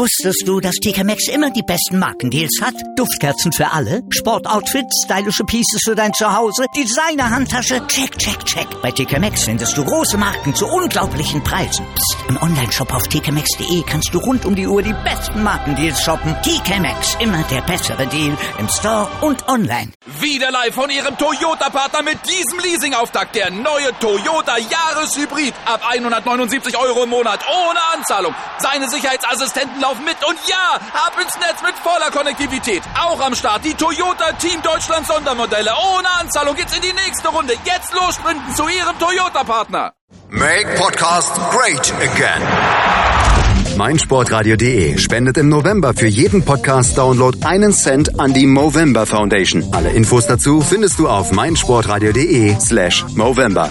Wusstest du, dass TK Maxx immer die besten Markendeals hat? Duftkerzen für alle, Sportoutfits, stylische Pieces für dein Zuhause, Designer-Handtasche, check, check, check. Bei TK Maxx findest du große Marken zu unglaublichen Preisen. Psst. Im Onlineshop auf tkmaxx.de kannst du rund um die Uhr die besten Markendeals shoppen. TK Maxx, immer der bessere Deal im Store und online. Wieder live von Ihrem Toyota-Partner mit diesem Leasing-Auftakt. Der neue Toyota Jahreshybrid. Ab 179 € im Monat. Ohne Anzahlung. Seine Sicherheitsassistenten laufen mit. Und ja, ab ins Netz mit voller Konnektivität. Auch am Start die Toyota Team Deutschland Sondermodelle. Ohne Anzahlung geht's in die nächste Runde. Jetzt los sprinten zu Ihrem Toyota-Partner. Make Podcast great again. meinsportradio.de spendet im November für jeden Podcast-Download 1 Cent an die Movember Foundation. Alle Infos dazu findest du auf meinsportradio.de/Movember.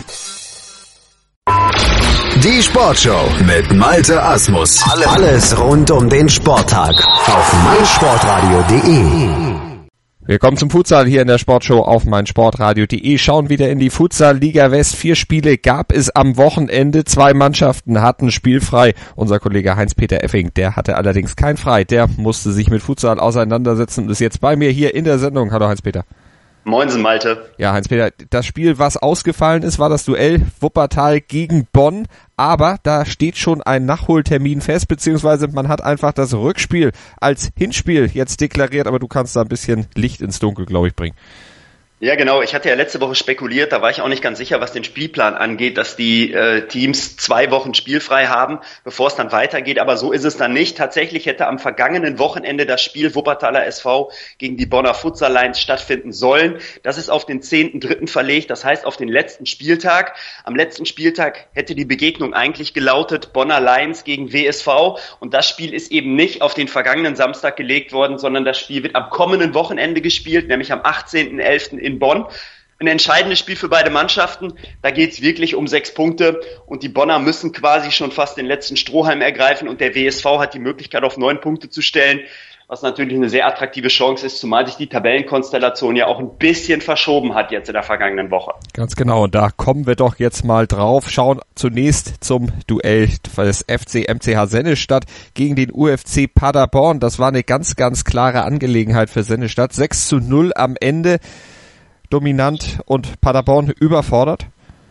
Die Sportshow mit Malte Asmus. Alles rund um den Sporttag auf meinsportradio.de. Wir kommen zum Futsal hier in der Sportshow auf meinsportradio.de. Schauen wieder in die Futsal-Liga West. 4 Spiele gab es am Wochenende. 2 Mannschaften hatten spielfrei. Unser Kollege Heinz-Peter Effing, der hatte allerdings kein Frei. Der musste sich mit Futsal auseinandersetzen und ist jetzt bei mir hier in der Sendung. Hallo Heinz-Peter. Moinsen, Malte. Ja, Heinz-Peter, das Spiel, was ausgefallen ist, war das Duell Wuppertal gegen Bonn. Aber da steht schon ein Nachholtermin fest, beziehungsweise man hat einfach das Rückspiel als Hinspiel jetzt deklariert. Aber du kannst da ein bisschen Licht ins Dunkel, glaube ich, bringen. Ja, genau. Ich hatte ja letzte Woche spekuliert, da war ich auch nicht ganz sicher, was den Spielplan angeht, dass die Teams 2 Wochen spielfrei haben, bevor es dann weitergeht. Aber so ist es dann nicht. Tatsächlich hätte am vergangenen Wochenende das Spiel Wuppertaler SV gegen die Bonner Futsal Lions stattfinden sollen. Das ist auf den 10.3. verlegt, das heißt auf den letzten Spieltag. Am letzten Spieltag hätte die Begegnung eigentlich gelautet Bonner Lions gegen WSV. Und das Spiel ist eben nicht auf den vergangenen Samstag gelegt worden, sondern das Spiel wird am kommenden Wochenende gespielt, nämlich am 18.11. in Bonn. Ein entscheidendes Spiel für beide Mannschaften. Da geht es wirklich um 6 Punkte und die Bonner müssen quasi schon fast den letzten Strohhalm ergreifen und der WSV hat die Möglichkeit auf 9 Punkte zu stellen, was natürlich eine sehr attraktive Chance ist, zumal sich die Tabellenkonstellation ja auch ein bisschen verschoben hat jetzt in der vergangenen Woche. Ganz genau, und da kommen wir doch jetzt mal drauf. Schauen zunächst zum Duell des FC MCH Sennestadt gegen den UFC Paderborn. Das war eine ganz, ganz klare Angelegenheit für Sennestadt. 6:0 am Ende. Dominant und Paderborn überfordert?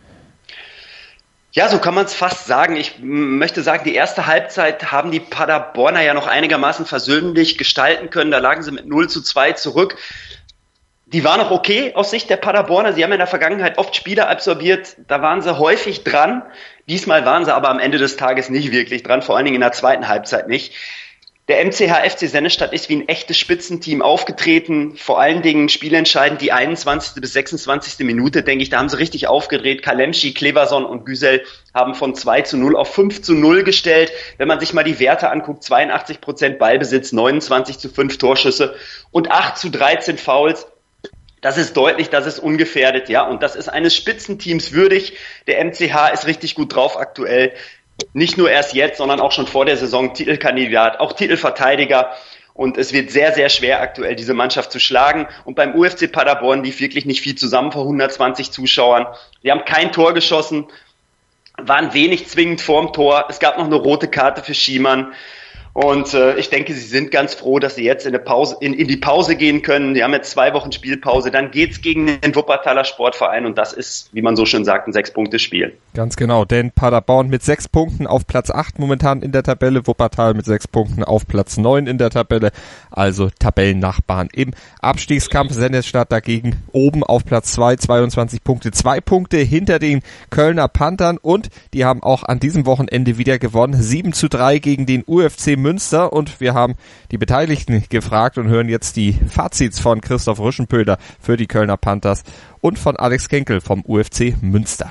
Ja, so kann man es fast sagen. Ich möchte sagen, die erste Halbzeit haben die Paderborner ja noch einigermaßen versöhnlich gestalten können. Da lagen sie mit 0:2 zurück. Die war noch okay aus Sicht der Paderborner. Sie haben in der Vergangenheit oft Spiele absolviert. Da waren sie häufig dran. Diesmal waren sie aber am Ende des Tages nicht wirklich dran, vor allen Dingen in der zweiten Halbzeit nicht. Der MCH FC Sennestadt ist wie ein echtes Spitzenteam aufgetreten, vor allen Dingen spielentscheidend die 21. bis 26. Minute, denke ich, da haben sie richtig aufgedreht. Kalemschi, Kleverson und Güsel haben von 2:0 auf 5:0 gestellt. Wenn man sich mal die Werte anguckt, 82% Ballbesitz, 29:5 Torschüsse und 8:13 Fouls. Das ist deutlich, das ist ungefährdet, ja, und das ist eines Spitzenteams würdig. Der MCH ist richtig gut drauf aktuell. Nicht nur erst jetzt, sondern auch schon vor der Saison Titelkandidat, auch Titelverteidiger. Und es wird sehr, sehr schwer aktuell, diese Mannschaft zu schlagen. Und beim UFC Paderborn lief wirklich nicht viel zusammen vor 120 Zuschauern. Sie haben kein Tor geschossen, waren wenig zwingend vorm Tor. Es gab noch eine rote Karte für Schiemann. Und ich denke, sie sind ganz froh, dass sie jetzt in die Pause gehen können. Die haben jetzt 2 Wochen Spielpause. Dann geht's gegen den Wuppertaler Sportverein und das ist, wie man so schön sagt, ein 6-Punkte-Spiel. Ganz genau, denn Paderborn mit 6 Punkten auf Platz 8 momentan in der Tabelle, Wuppertal mit 6 Punkten auf Platz 9 in der Tabelle, also Tabellennachbarn im Abstiegskampf. Sennestadt dagegen oben auf Platz 2, 22 Punkte, 2 Punkte hinter den Kölner Panthern und die haben auch an diesem Wochenende wieder gewonnen, 7:3 gegen den UFC Münster und wir haben die Beteiligten gefragt und hören jetzt die Fazits von Christoph Rüschenpöder für die Kölner Panthers und von Alex Kenkel vom UFC Münster.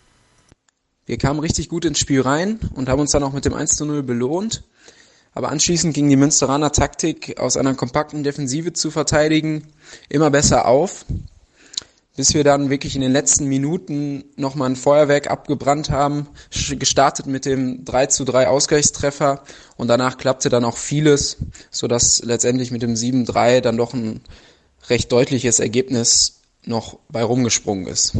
Wir kamen richtig gut ins Spiel rein und haben uns dann auch mit dem 1:0 belohnt. Aber anschließend ging die Münsteraner Taktik, aus einer kompakten Defensive zu verteidigen, immer besser auf, bis wir dann wirklich in den letzten Minuten nochmal ein Feuerwerk abgebrannt haben, gestartet mit dem 3:3 Ausgleichstreffer und danach klappte dann auch vieles, sodass letztendlich mit dem 7:3 dann doch ein recht deutliches Ergebnis noch bei rumgesprungen ist.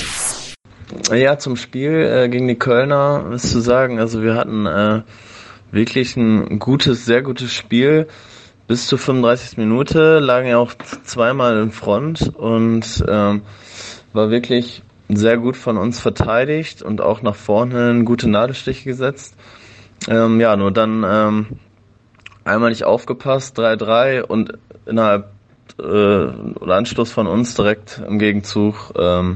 Ja, zum Spiel gegen die Kölner ist zu sagen, also wir hatten wirklich ein sehr gutes Spiel. Bis zur 35. Minute lagen ja auch zweimal in Front und war wirklich sehr gut von uns verteidigt und auch nach vorne gute Nadelstiche gesetzt. Nur dann einmal nicht aufgepasst, 3-3 und innerhalb oder Anschluss von uns direkt im Gegenzug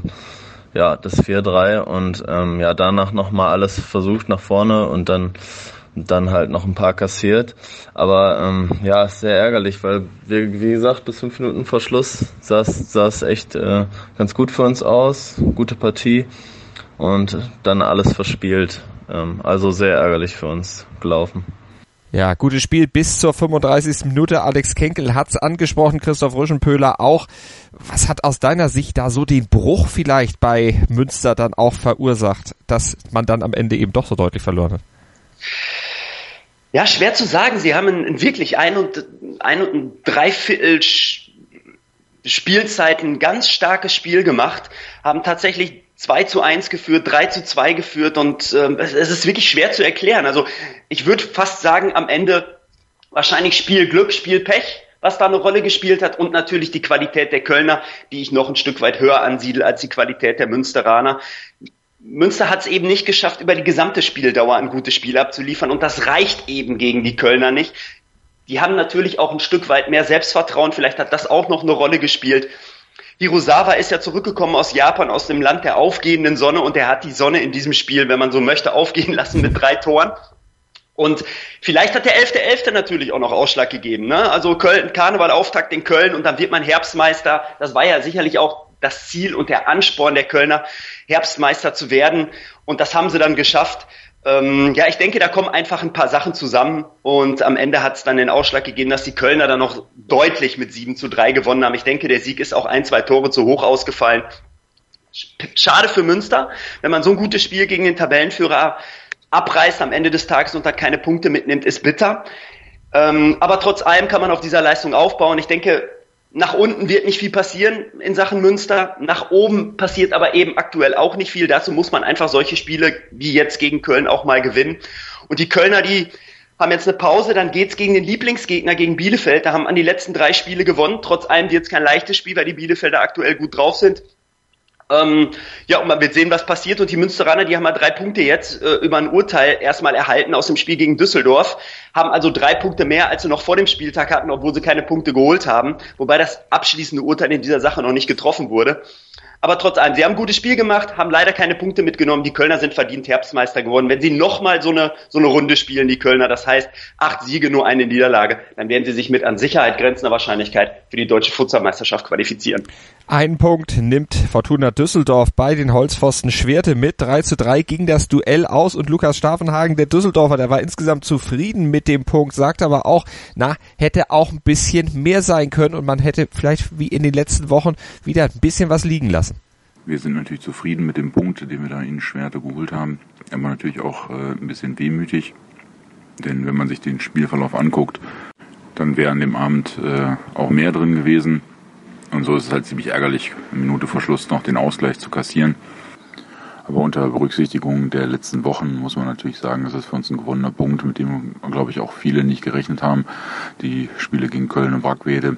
das 4-3 und danach nochmal alles versucht nach vorne und dann halt noch ein paar kassiert. Aber ist sehr ärgerlich, weil wir, wie gesagt, bis 5 Minuten vor Schluss sah es echt ganz gut für uns aus, gute Partie und dann alles verspielt. Also sehr ärgerlich für uns gelaufen. Ja, gutes Spiel bis zur 35. Minute. Alex Kenkel hat's angesprochen, Christoph Rüschenpöhler auch. Was hat aus deiner Sicht da so den Bruch vielleicht bei Münster dann auch verursacht, dass man dann am Ende eben doch so deutlich verloren hat? Ja, schwer zu sagen. Sie haben wirklich ein und dreiviertel Spielzeit ein ganz starkes Spiel gemacht, haben tatsächlich 2-1 geführt, 3-2 geführt und es ist wirklich schwer zu erklären. Also ich würde fast sagen, am Ende wahrscheinlich Spielglück, Spielpech, was da eine Rolle gespielt hat und natürlich die Qualität der Kölner, die ich noch ein Stück weit höher ansiedle als die Qualität der Münsteraner. Münster hat es eben nicht geschafft, über die gesamte Spieldauer ein gutes Spiel abzuliefern und das reicht eben gegen die Kölner nicht. Die haben natürlich auch ein Stück weit mehr Selbstvertrauen, vielleicht hat das auch noch eine Rolle gespielt. Hirosawa ist ja zurückgekommen aus Japan, aus dem Land der aufgehenden Sonne und er hat die Sonne in diesem Spiel, wenn man so möchte, aufgehen lassen mit 3 Toren. Und vielleicht hat der 11.11. natürlich auch noch Ausschlag gegeben, ne? Also Karnevalauftakt in Köln und dann wird man Herbstmeister. Das war ja sicherlich auch das Ziel und der Ansporn der Kölner, Herbstmeister zu werden. Und das haben sie dann geschafft. Ich denke, da kommen einfach ein paar Sachen zusammen und am Ende hat es dann den Ausschlag gegeben, dass die Kölner dann noch deutlich mit 7-3 gewonnen haben. Ich denke, der Sieg ist auch 1-2 Tore zu hoch ausgefallen. Schade für Münster, wenn man so ein gutes Spiel gegen den Tabellenführer abreißt am Ende des Tages und dann keine Punkte mitnimmt, ist bitter. Aber trotz allem kann man auf dieser Leistung aufbauen. Ich denke, nach unten wird nicht viel passieren in Sachen Münster. Nach oben passiert aber eben aktuell auch nicht viel. Dazu muss man einfach solche Spiele wie jetzt gegen Köln auch mal gewinnen. Und die Kölner, die haben jetzt eine Pause, dann geht's gegen den Lieblingsgegner, gegen Bielefeld. Da haben an die letzten 3 Spiele gewonnen. Trotz allem wird es kein leichtes Spiel, weil die Bielefelder aktuell gut drauf sind. Und man wird sehen, was passiert. Und die Münsteraner, die haben mal 3 Punkte jetzt über ein Urteil erstmal erhalten aus dem Spiel gegen Düsseldorf, haben also 3 Punkte mehr, als sie noch vor dem Spieltag hatten, obwohl sie keine Punkte geholt haben. Wobei das abschließende Urteil in dieser Sache noch nicht getroffen wurde. Aber trotz allem, sie haben ein gutes Spiel gemacht, haben leider keine Punkte mitgenommen. Die Kölner sind verdient Herbstmeister geworden. Wenn sie nochmal so eine Runde spielen, die Kölner, das heißt 8 Siege, nur eine Niederlage, dann werden sie sich mit an Sicherheit grenzender Wahrscheinlichkeit für die deutsche Futsalmeisterschaft qualifizieren. Einen Punkt nimmt Fortuna Düsseldorf bei den Holzpfosten Schwerte mit. 3-3 ging das Duell aus und Lukas Stavenhagen, der Düsseldorfer, der war insgesamt zufrieden mit dem Punkt, sagt aber auch, hätte auch ein bisschen mehr sein können und man hätte vielleicht wie in den letzten Wochen wieder ein bisschen was liegen lassen. Wir sind natürlich zufrieden mit dem Punkt, den wir da in Schwerte geholt haben, aber natürlich auch ein bisschen wehmütig, denn wenn man sich den Spielverlauf anguckt, dann wäre an dem Abend auch mehr drin gewesen. Und so ist es halt ziemlich ärgerlich, eine Minute vor Schluss noch den Ausgleich zu kassieren. Aber unter Berücksichtigung der letzten Wochen muss man natürlich sagen, das ist für uns ein gewonnener Punkt, mit dem, glaube ich, auch viele nicht gerechnet haben. Die Spiele gegen Köln und Brackwede,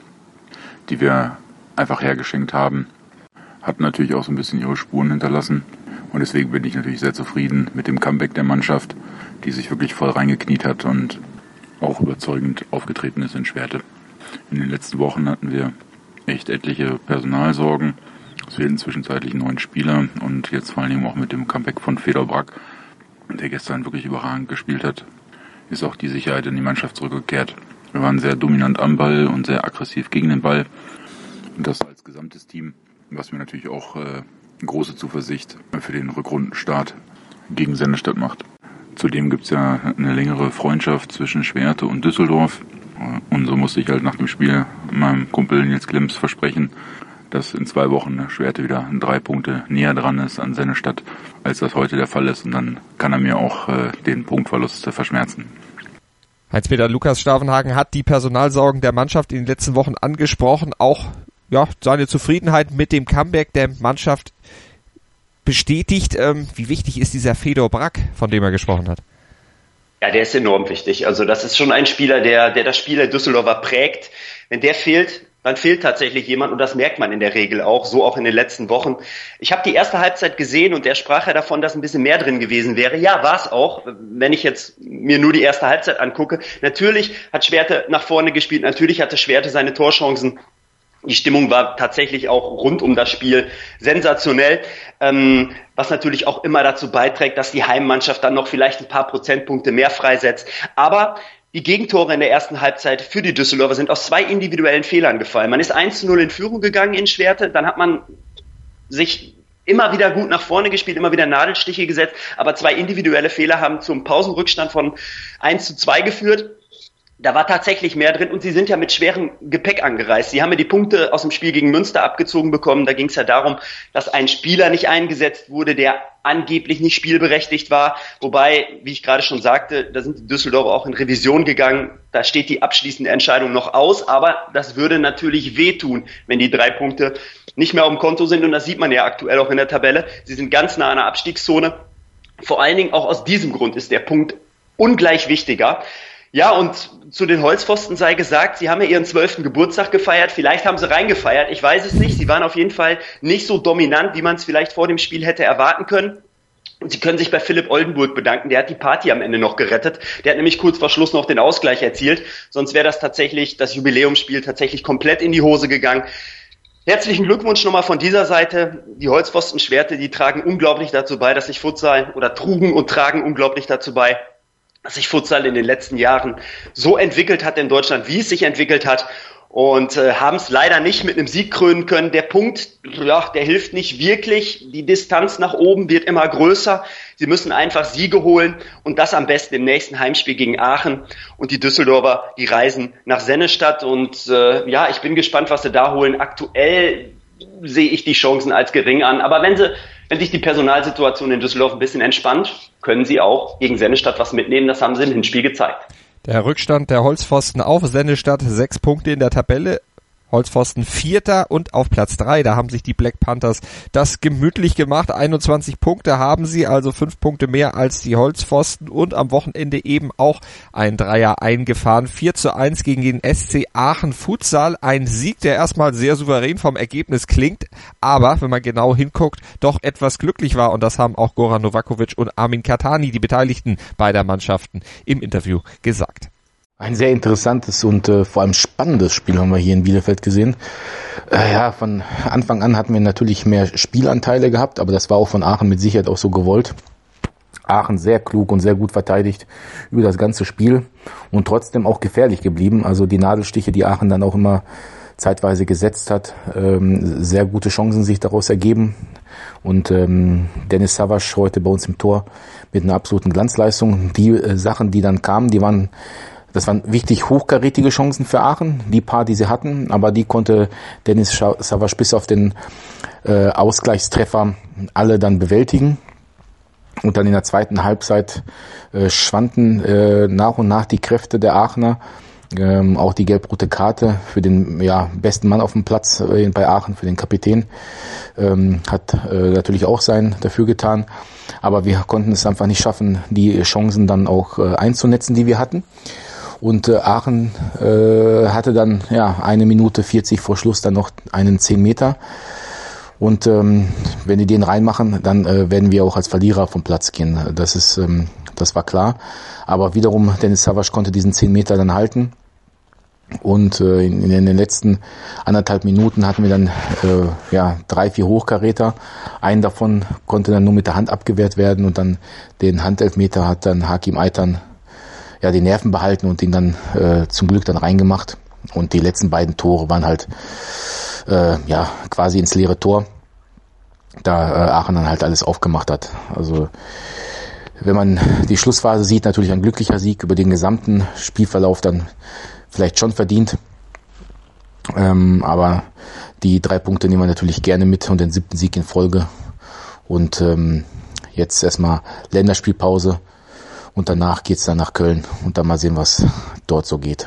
die wir einfach hergeschenkt haben, hatten natürlich auch so ein bisschen ihre Spuren hinterlassen. Und deswegen bin ich natürlich sehr zufrieden mit dem Comeback der Mannschaft, die sich wirklich voll reingekniet hat und auch überzeugend aufgetreten ist in Schwerte. In den letzten Wochen hatten wir echt etliche Personalsorgen. Es fehlten zwischenzeitlich 9 Spieler und jetzt vor allen Dingen auch mit dem Comeback von Fedor Brack, der gestern wirklich überragend gespielt hat, ist auch die Sicherheit in die Mannschaft zurückgekehrt. Wir waren sehr dominant am Ball und sehr aggressiv gegen den Ball und das als gesamtes Team, was mir natürlich auch große Zuversicht für den Rückrundenstart gegen Sennestadt macht. Zudem gibt es ja eine längere Freundschaft zwischen Schwerte und Düsseldorf. Und so musste ich halt nach dem Spiel meinem Kumpel Nils Klimps versprechen, dass in 2 Wochen Schwerte wieder 3 Punkte näher dran ist an Sennestadt, als das heute der Fall ist. Und dann kann er mir auch den Punktverlust verschmerzen. Heinz-Peter Lukas Stavenhagen hat die Personalsorgen der Mannschaft in den letzten Wochen angesprochen. Auch seine Zufriedenheit mit dem Comeback der Mannschaft bestätigt. Wie wichtig ist dieser Fedor Brack, von dem er gesprochen hat? Ja, der ist enorm wichtig. Also das ist schon ein Spieler, der das Spiel der Düsseldorfer prägt. Wenn der fehlt, dann fehlt tatsächlich jemand und das merkt man in der Regel auch, so auch in den letzten Wochen. Ich habe die erste Halbzeit gesehen und der sprach ja davon, dass ein bisschen mehr drin gewesen wäre. Ja, war es auch, wenn ich jetzt mir nur die erste Halbzeit angucke. Natürlich hat Schwerte nach vorne gespielt, natürlich hatte Schwerte seine Torchancen. Die Stimmung war tatsächlich auch rund um das Spiel sensationell, was natürlich auch immer dazu beiträgt, dass die Heimmannschaft dann noch vielleicht ein paar Prozentpunkte mehr freisetzt. Aber die Gegentore in der ersten Halbzeit für die Düsseldorfer sind aus 2 individuellen Fehlern gefallen. Man ist 1-0 in Führung gegangen in Schwerte, dann hat man sich immer wieder gut nach vorne gespielt, immer wieder Nadelstiche gesetzt, aber 2 individuelle Fehler haben zum Pausenrückstand von 1-2 geführt. Da war tatsächlich mehr drin und sie sind ja mit schwerem Gepäck angereist. Sie haben ja die Punkte aus dem Spiel gegen Münster abgezogen bekommen. Da ging es ja darum, dass ein Spieler nicht eingesetzt wurde, der angeblich nicht spielberechtigt war. Wobei, wie ich gerade schon sagte, da sind die Düsseldorfer auch in Revision gegangen. Da steht die abschließende Entscheidung noch aus. Aber das würde natürlich wehtun, wenn die 3 Punkte nicht mehr auf dem Konto sind. Und das sieht man ja aktuell auch in der Tabelle. Sie sind ganz nah an der Abstiegszone. Vor allen Dingen auch aus diesem Grund ist der Punkt ungleich wichtiger. Ja, und zu den Holzpfosten sei gesagt, sie haben ja ihren 12. Geburtstag gefeiert. Vielleicht haben sie reingefeiert, ich weiß es nicht. Sie waren auf jeden Fall nicht so dominant, wie man es vielleicht vor dem Spiel hätte erwarten können. Und sie können sich bei Philipp Oldenburg bedanken. Der hat die Party am Ende noch gerettet. Der hat nämlich kurz vor Schluss noch den Ausgleich erzielt. Sonst wäre das tatsächlich, das Jubiläumsspiel tatsächlich komplett in die Hose gegangen. Herzlichen Glückwunsch nochmal von dieser Seite. Die Holzpfosten-Schwerte, die tragen unglaublich dazu bei, dass sich Futsal oder trugen und tragen unglaublich dazu bei, dass sich Futsal in den letzten Jahren so entwickelt hat in Deutschland, wie es sich entwickelt hat und haben es leider nicht mit einem Sieg krönen können. Der Punkt, ja, der hilft nicht wirklich. Die Distanz nach oben wird immer größer. Sie müssen einfach Siege holen und das am besten im nächsten Heimspiel gegen Aachen. Und die Düsseldorfer, die reisen nach Sennestadt und ja, ich bin gespannt, was sie da holen. Aktuell sehe ich die Chancen als gering an, aber wenn sich die Personalsituation in Düsseldorf ein bisschen entspannt, können sie auch gegen Sennestadt was mitnehmen. Das haben sie im Hinspiel gezeigt. Der Rückstand der Holzpfosten auf Sennestadt, 6 Punkte in der Tabelle. Holzpfosten 4. und auf Platz 3, da haben sich die Black Panthers das gemütlich gemacht. 21 Punkte haben sie, also 5 Punkte mehr als die Holzpfosten und am Wochenende eben auch ein Dreier eingefahren. 4:1 gegen den SC Aachen Futsal. Ein Sieg, der erstmal sehr souverän vom Ergebnis klingt, aber wenn man genau hinguckt, doch etwas glücklich war und das haben auch Goran Novakovic und Armin Katani, die Beteiligten beider Mannschaften, im Interview gesagt. Ein sehr interessantes und vor allem spannendes Spiel haben wir hier in Bielefeld gesehen. Ja, von Anfang an hatten wir natürlich mehr Spielanteile gehabt, aber das war auch von Aachen mit Sicherheit auch so gewollt. Aachen sehr klug und sehr gut verteidigt über das ganze Spiel und trotzdem auch gefährlich geblieben. Also die Nadelstiche, die Aachen dann auch immer zeitweise gesetzt hat, sehr gute Chancen sich daraus ergeben. Und Dennis Savas heute bei uns im Tor mit einer absoluten Glanzleistung. Die Sachen, die dann kamen, das waren wichtig hochkarätige Chancen für Aachen, die paar, die sie hatten, aber die konnte Dennis Savas bis auf den Ausgleichstreffer alle dann bewältigen. Und dann in der zweiten Halbzeit schwanden nach und nach die Kräfte der Aachener. Auch die gelb-rote Karte für den besten Mann auf dem Platz bei Aachen, für den Kapitän, hat natürlich auch sein dafür getan. Aber wir konnten es einfach nicht schaffen, die Chancen dann auch einzunetzen, die wir hatten. Und Aachen hatte dann 1 Minute 40 vor Schluss dann noch einen 10 Meter. Und wenn die den reinmachen, dann werden wir auch als Verlierer vom Platz gehen. Das war klar. Aber wiederum, Dennis Savas konnte diesen 10 Meter dann halten. Und in den letzten 1,5 Minuten hatten wir dann 3, 4 Hochkaräter. Einen davon konnte dann nur mit der Hand abgewehrt werden. Und dann den Handelfmeter hat dann Hakim Aytan die Nerven behalten und ihn dann zum Glück dann reingemacht. Und die letzten beiden Tore waren halt quasi ins leere Tor, da Aachen dann halt alles aufgemacht hat. Also wenn man die Schlussphase sieht, natürlich ein glücklicher Sieg, über den gesamten Spielverlauf dann vielleicht schon verdient. Aber die 3 Punkte nehmen wir natürlich gerne mit und den 7. Sieg in Folge. Und jetzt erstmal Länderspielpause. Und danach geht's dann nach Köln und dann mal sehen, was dort so geht.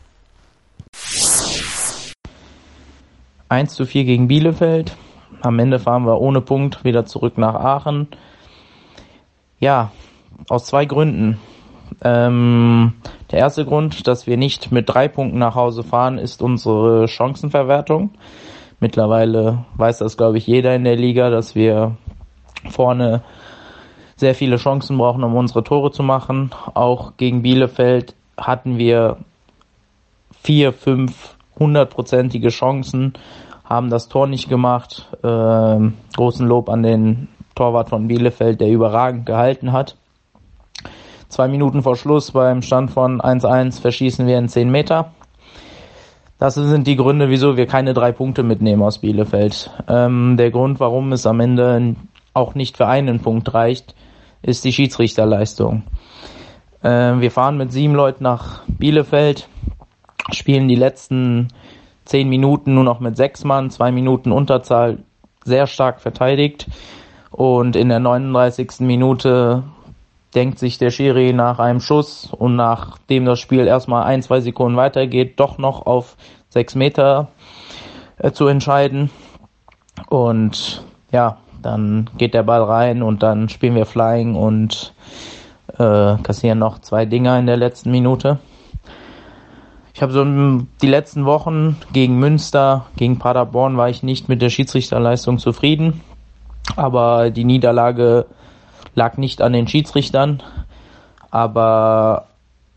1:4 gegen Bielefeld. Am Ende fahren wir ohne Punkt wieder zurück nach Aachen. Ja, aus 2 Gründen. Der erste Grund, dass wir nicht mit 3 Punkten nach Hause fahren, ist unsere Chancenverwertung. Mittlerweile weiß das, glaube ich, jeder in der Liga, dass wir vorne sehr viele Chancen brauchen, um unsere Tore zu machen. Auch gegen Bielefeld hatten wir 4, 5 100-prozentige Chancen, haben das Tor nicht gemacht. Großen Lob an den Torwart von Bielefeld, der überragend gehalten hat. 2 Minuten vor Schluss beim Stand von 1-1 verschießen wir in 10 Meter. Das sind die Gründe, wieso wir keine 3 Punkte mitnehmen aus Bielefeld. Der Grund, warum es am Ende auch nicht für einen Punkt reicht, ist die Schiedsrichterleistung. Wir fahren mit 7 Leuten nach Bielefeld, spielen die letzten 10 Minuten nur noch mit 6 Mann, 2 Minuten Unterzahl, sehr stark verteidigt. Und in der 39. Minute denkt sich der Schiri nach einem Schuss und nachdem das Spiel erstmal 1-2 Sekunden weitergeht, doch noch auf 6 Meter zu entscheiden. Und ja, dann geht der Ball rein und dann spielen wir Flying und kassieren noch 2 Dinger in der letzten Minute. Ich habe so die letzten Wochen gegen Münster, gegen Paderborn war ich nicht mit der Schiedsrichterleistung zufrieden, aber die Niederlage lag nicht an den Schiedsrichtern, aber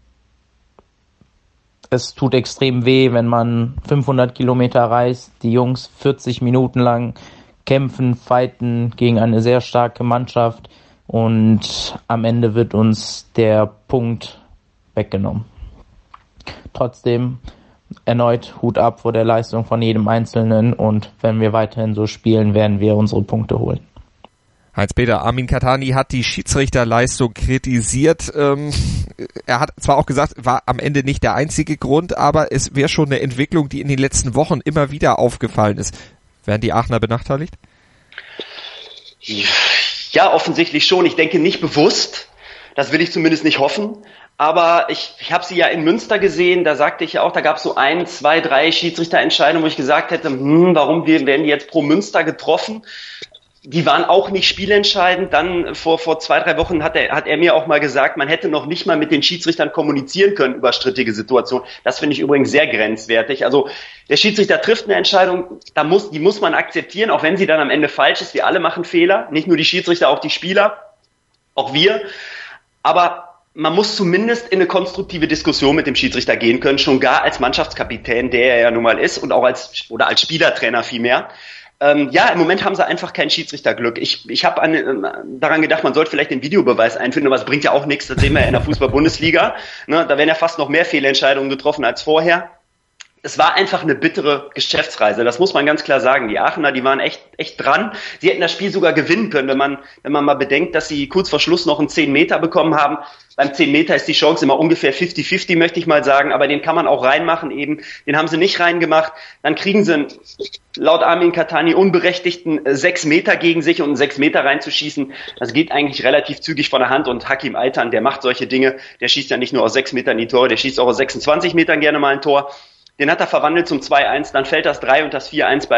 es tut extrem weh, wenn man 500 Kilometer reist, die Jungs 40 Minuten lang kämpfen, fighten gegen eine sehr starke Mannschaft und am Ende wird uns der Punkt weggenommen. Trotzdem erneut Hut ab vor der Leistung von jedem Einzelnen und wenn wir weiterhin so spielen, werden wir unsere Punkte holen. Heinz-Peter, Amin Kattani hat die Schiedsrichterleistung kritisiert. Er hat zwar auch gesagt, war am Ende nicht der einzige Grund, aber es wäre schon eine Entwicklung, die in den letzten Wochen immer wieder aufgefallen ist. Werden die Aachener benachteiligt? Ja, offensichtlich schon. Ich denke nicht bewusst. Das will ich zumindest nicht hoffen. Aber ich habe sie ja in Münster gesehen, da sagte ich ja auch, da gab es so 1, 2, 3 Schiedsrichterentscheidungen, wo ich gesagt hätte, warum werden die jetzt pro Münster getroffen? Die waren auch nicht spielentscheidend. Dann vor 2, 3 Wochen hat er mir auch mal gesagt, man hätte noch nicht mal mit den Schiedsrichtern kommunizieren können über strittige Situationen. Das finde ich übrigens sehr grenzwertig. Also der Schiedsrichter trifft eine Entscheidung, die muss man akzeptieren, auch wenn sie dann am Ende falsch ist. Wir alle machen Fehler, nicht nur die Schiedsrichter, auch die Spieler, auch wir. Aber man muss zumindest in eine konstruktive Diskussion mit dem Schiedsrichter gehen können, schon gar als Mannschaftskapitän, der er ja nun mal ist, und auch als Spielertrainer vielmehr. Ja, im Moment haben sie einfach kein Schiedsrichterglück. Ich habe daran gedacht, man sollte vielleicht den Videobeweis einführen, aber es bringt ja auch nichts, das sehen wir ja in der Fußball-Bundesliga. Ne, da werden ja fast noch mehr Fehlentscheidungen getroffen als vorher. Es war einfach eine bittere Geschäftsreise, das muss man ganz klar sagen. Die Aachener, die waren echt dran. Sie hätten das Spiel sogar gewinnen können, wenn man mal bedenkt, dass sie kurz vor Schluss noch einen 10 Meter bekommen haben. Beim 10 Meter ist die Chance immer ungefähr 50-50, möchte ich mal sagen, aber den kann man auch reinmachen eben. Den haben sie nicht reingemacht. Dann kriegen sie laut Amin Kattani unberechtigten 6 Meter gegen sich und einen 6 Meter reinzuschießen. Das geht eigentlich relativ zügig von der Hand und Hakim Aytan, der macht solche Dinge. Der schießt ja nicht nur aus 6 Metern die Tore, der schießt auch aus 26 Metern gerne mal ein Tor. Den hat er verwandelt zum 2-1, dann fällt das 3 und das 4-1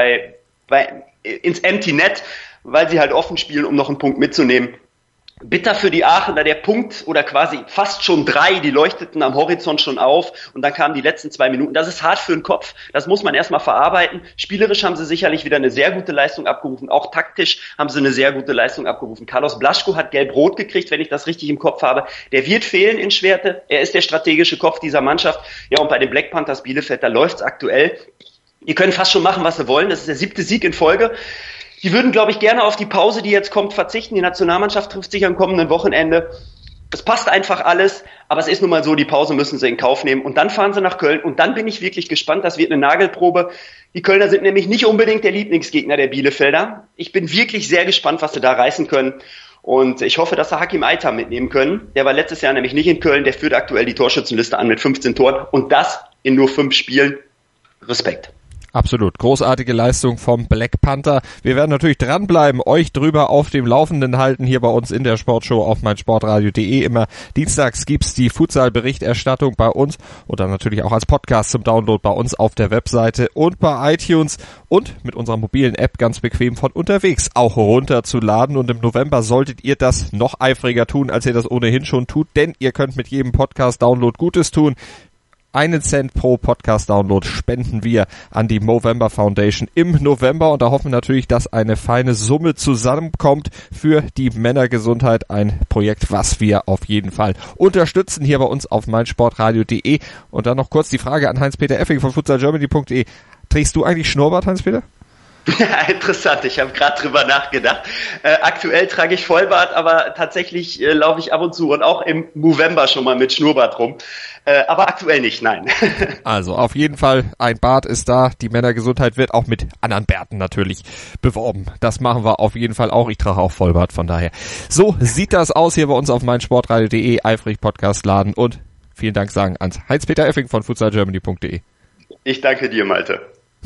ins Empty Net, weil sie halt offen spielen, um noch einen Punkt mitzunehmen. Bitter für die Aachener, der Punkt oder quasi fast schon 3, die leuchteten am Horizont schon auf und dann kamen die letzten 2 Minuten. Das ist hart für den Kopf, das muss man erstmal verarbeiten. Spielerisch haben sie sicherlich wieder eine sehr gute Leistung abgerufen, auch taktisch haben sie eine sehr gute Leistung abgerufen. Carlos Blaschko hat gelb-rot gekriegt, wenn ich das richtig im Kopf habe. Der wird fehlen in Schwerte, er ist der strategische Kopf dieser Mannschaft. Ja, und bei den Black Panthers Bielefeld, da läuft's aktuell. Die können fast schon machen, was sie wollen, das ist der 7. Sieg in Folge. Die würden, glaube ich, gerne auf die Pause, die jetzt kommt, verzichten. Die Nationalmannschaft trifft sich am kommenden Wochenende. Es passt einfach alles, aber es ist nun mal so, die Pause müssen sie in Kauf nehmen. Und dann fahren sie nach Köln und dann bin ich wirklich gespannt. Das wird eine Nagelprobe. Die Kölner sind nämlich nicht unbedingt der Lieblingsgegner der Bielefelder. Ich bin wirklich sehr gespannt, was sie da reißen können. Und ich hoffe, dass sie Hakim Aytan mitnehmen können. Der war letztes Jahr nämlich nicht in Köln. Der führt aktuell die Torschützenliste an mit 15 Toren. Und das in nur 5 Spielen. Respekt. Absolut. Großartige Leistung vom Black Panther. Wir werden natürlich dranbleiben, euch drüber auf dem Laufenden halten, hier bei uns in der Sportshow auf meinsportradio.de. Immer dienstags gibt's die Futsal-Berichterstattung bei uns oder natürlich auch als Podcast zum Download bei uns auf der Webseite und bei iTunes und mit unserer mobilen App ganz bequem von unterwegs auch runterzuladen. Und im November solltet ihr das noch eifriger tun, als ihr das ohnehin schon tut, denn ihr könnt mit jedem Podcast-Download Gutes tun. 1 Cent pro Podcast-Download spenden wir an die Movember Foundation im November und da hoffen wir natürlich, dass eine feine Summe zusammenkommt für die Männergesundheit. Ein Projekt, was wir auf jeden Fall unterstützen hier bei uns auf meinsportradio.de. Und dann noch kurz die Frage an Heinz-Peter Effing von futsalgermany.de. Trägst du eigentlich Schnurrbart, Heinz-Peter? Ja, interessant. Ich habe gerade drüber nachgedacht. Aktuell trage ich Vollbart, aber tatsächlich laufe ich ab und zu und auch im November schon mal mit Schnurrbart rum. Aber aktuell nicht, nein. Also auf jeden Fall, ein Bart ist da. Die Männergesundheit wird auch mit anderen Bärten natürlich beworben. Das machen wir auf jeden Fall auch. Ich trage auch Vollbart, von daher. So sieht das aus hier bei uns auf meinsportradio.de. Eifrig Podcast laden und vielen Dank sagen ans Heinz-Peter Effing von futsalgermany.de. Ich danke dir, Malte.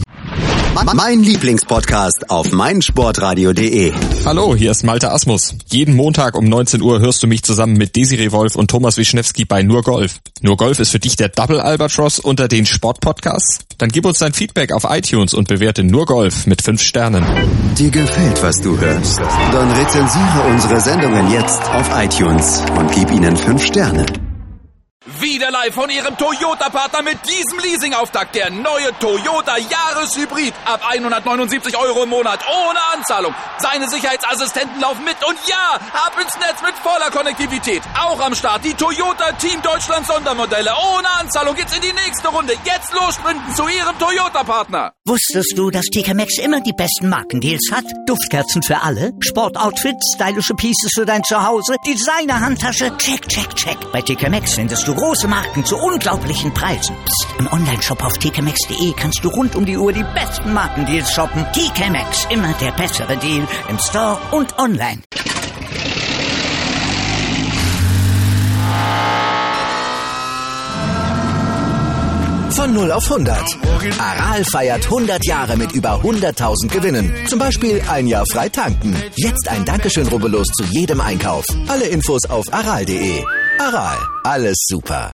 Mein Lieblingspodcast auf meinsportradio.de. Hallo, hier ist Malte Asmus. Jeden Montag um 19 Uhr hörst du mich zusammen mit Desiree Wolf und Thomas Wischnewski bei Nur Golf. Nur Golf ist für dich der Double Albatross unter den Sportpodcasts? Dann gib uns dein Feedback auf iTunes und bewerte Nur Golf mit 5 Sternen. Dir gefällt, was du hörst? Dann rezensiere unsere Sendungen jetzt auf iTunes und gib ihnen 5 Sterne. Wieder live von Ihrem Toyota-Partner mit diesem Leasing-Auftakt. Der neue Toyota Jahreshybrid. Ab 179 € im Monat. Ohne Anzahlung. Seine Sicherheitsassistenten laufen mit. Und ja, ab ins Netz mit voller Konnektivität. Auch am Start die Toyota Team Deutschland Sondermodelle. Ohne Anzahlung geht's in die nächste Runde. Jetzt los sprinten zu Ihrem Toyota-Partner. Wusstest du, dass TK Maxx immer die besten Markendeals hat? Duftkerzen für alle, Sportoutfits, stylische Pieces für dein Zuhause, Designer-Handtasche, check, check, check. Bei TK Maxx findest du große Marken zu unglaublichen Preisen. Psst. Im Onlineshop auf tkmaxx.de kannst du rund um die Uhr die besten Markendeals shoppen. TK Maxx, immer der bessere Deal im Store und online. Von 0 auf 100. Aral feiert 100 Jahre mit über 100.000 Gewinnen. Zum Beispiel ein Jahr frei tanken. Jetzt ein Dankeschön, rubbellos zu jedem Einkauf. Alle Infos auf aral.de. Aral, alles super.